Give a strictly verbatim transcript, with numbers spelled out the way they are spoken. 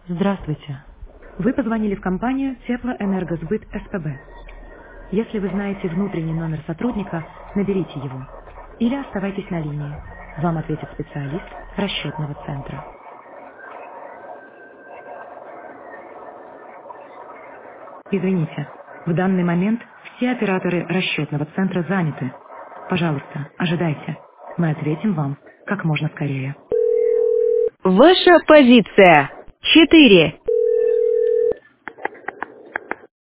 Здравствуйте. Вы позвонили в компанию Теплоэнергосбыт СПБ. Если вы знаете внутренний номер сотрудника, наберите его. Или оставайтесь на линии. Вам ответит специалист расчетного центра. Извините, в данный момент все операторы расчетного центра заняты. Пожалуйста, ожидайте. Мы ответим вам как можно скорее. Ваша позиция. Четыре.